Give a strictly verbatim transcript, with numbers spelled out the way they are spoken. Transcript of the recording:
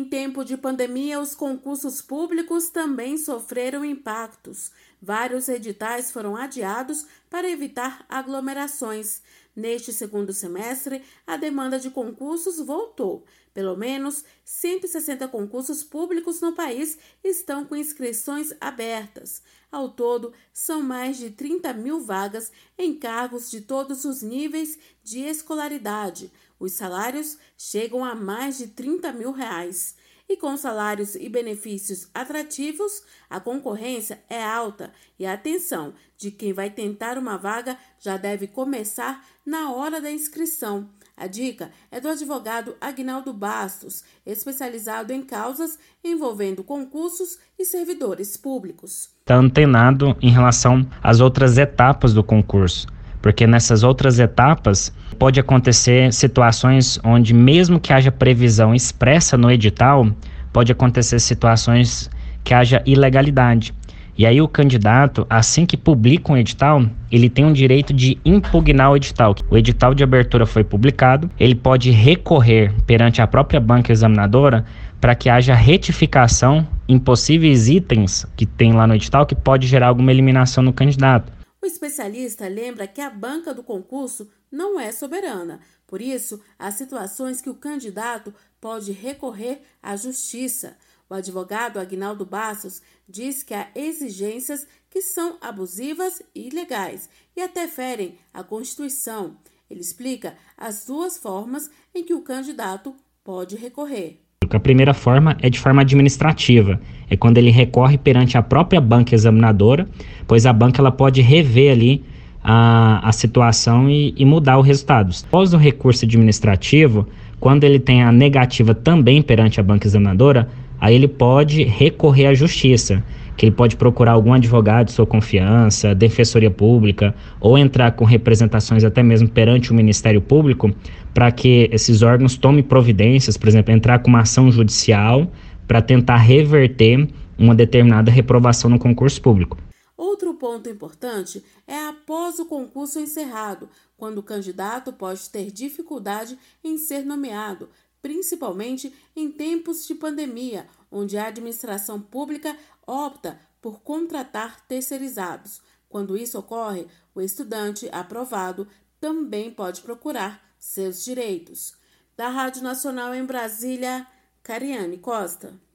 tempo de pandemia, os concursos públicos também sofreram impactos. Vários editais foram adiados para evitar aglomerações. Neste segundo semestre, a demanda de concursos voltou. Pelo menos cento e sessenta concursos públicos no país estão com inscrições abertas. Ao todo, são mais de trinta mil vagas em cargos de todos os níveis de escolaridade. Os salários chegam a mais de trinta mil reais. E com salários e benefícios atrativos, a concorrência é alta e a atenção de quem vai tentar uma vaga já deve começar na hora da inscrição. A dica é do advogado Aguinaldo Bastos, especializado em causas envolvendo concursos e servidores públicos. Está antenado em relação às outras etapas do concurso, porque nessas outras etapas pode acontecer situações onde, mesmo que haja previsão expressa no edital, pode acontecer situações que haja ilegalidade. E aí o candidato, assim que publica um edital, ele tem um direito de impugnar o edital. O edital de abertura foi publicado, ele pode recorrer perante a própria banca examinadora para que haja retificação em possíveis itens que tem lá no edital que pode gerar alguma eliminação no candidato. O especialista lembra que a banca do concurso não é soberana. Por isso, há situações que o candidato pode recorrer à justiça. O advogado Aguinaldo Bastos diz que há exigências que são abusivas e ilegais e até ferem a Constituição. Ele explica as duas formas em que o candidato pode recorrer. A primeira forma é de forma administrativa, é quando ele recorre perante a própria banca examinadora, pois a banca ela pode rever ali a, a situação e, e mudar o resultado. Após o recurso administrativo, quando ele tem a negativa também perante a banca examinadora, aí ele pode recorrer à justiça, que ele pode procurar algum advogado de sua confiança, defensoria pública, ou entrar com representações até mesmo perante o Ministério Público, para que esses órgãos tomem providências, por exemplo, entrar com uma ação judicial para tentar reverter uma determinada reprovação no concurso público. Outro ponto importante é após o concurso encerrado, quando o candidato pode ter dificuldade em ser nomeado, principalmente em tempos de pandemia, onde a administração pública opta por contratar terceirizados. Quando isso ocorre, o estudante aprovado também pode procurar seus direitos. Da Rádio Nacional em Brasília, Cariane Costa.